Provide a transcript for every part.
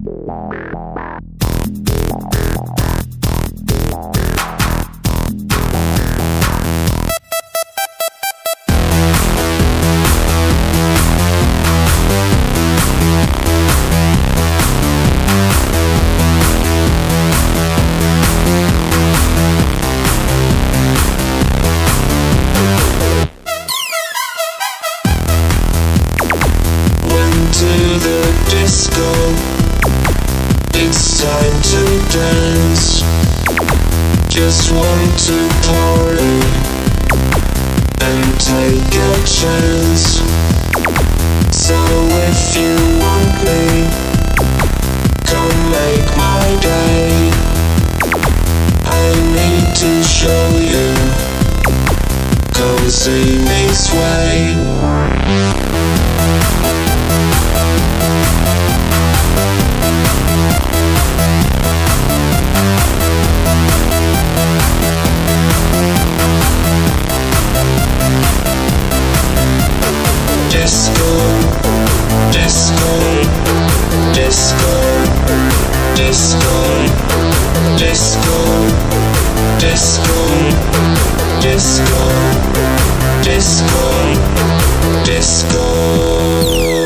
To the disco, it's time to dance. Just want to party and take a chance. So if you want me, come make my day. I need to show you, come see me sway. Disco, disco, disco, disco, disco, disco, disco, disco, disco.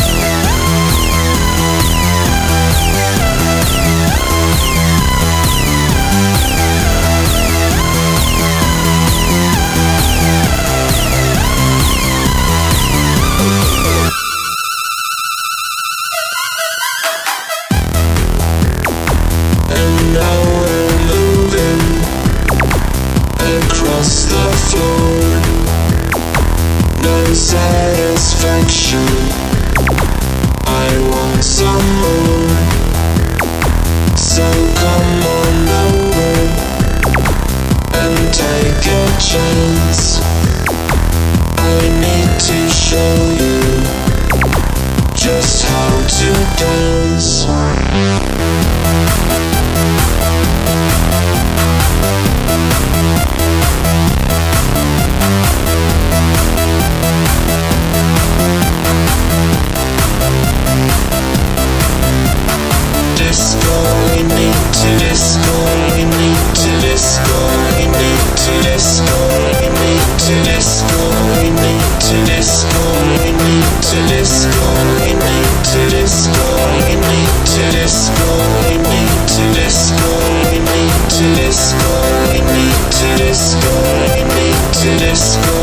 Now we're moving across the floor. No satisfaction, I want some more. So come on over and take a chance. I need to show you just how to dance. Disco, we need to disco, we need to disco, we need to disco, we need to disco, we need to disco, we need to disco, we need to disco, we need to disco, we need to disco, we need to disco, we need to disco, we need to disco.